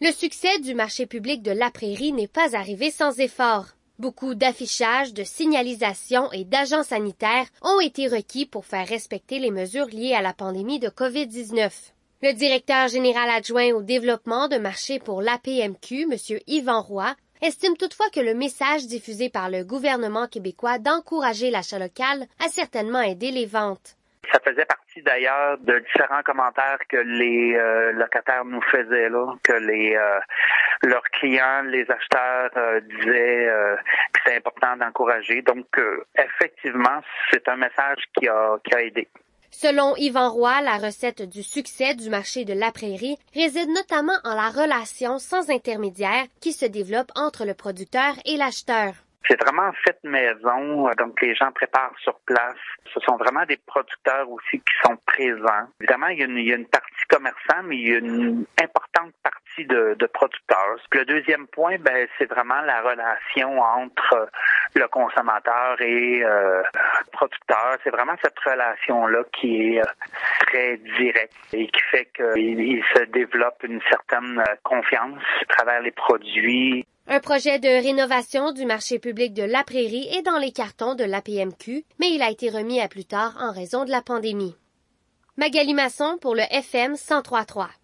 Le succès du marché public de La Prairie n'est pas arrivé sans effort. Beaucoup d'affichage, de signalisation et d'agents sanitaires ont été requis pour faire respecter les mesures liées à la pandémie de COVID-19. Le directeur général adjoint au développement de marché pour l'APMQ, M. Yvan Roy, estime toutefois que le message diffusé par le gouvernement québécois d'encourager l'achat local a certainement aidé les ventes. Ça faisait partie d'ailleurs de différents commentaires que les locataires nous faisaient là, que leurs clients, les acheteurs disaient que c'est important d'encourager. Donc effectivement, c'est un message qui a aidé. Selon Yvan Roy, la recette du succès du marché de La Prairie réside notamment en la relation sans intermédiaire qui se développe entre le producteur et l'acheteur. C'est vraiment fait maison, donc les gens préparent sur place. Ce sont vraiment des producteurs aussi qui sont présents. Évidemment, il y a une partie commerçant, mais il y a une importante partie de producteurs. Puis le deuxième point, c'est vraiment la relation entre le consommateur et le producteur. C'est vraiment cette relation-là qui est très directe et qui fait qu'il se développe une certaine confiance à travers les produits. Un projet de rénovation du marché public de La Prairie est dans les cartons de l'APMQ, mais il a été remis à plus tard en raison de la pandémie. Magali Masson pour le FM 103.3.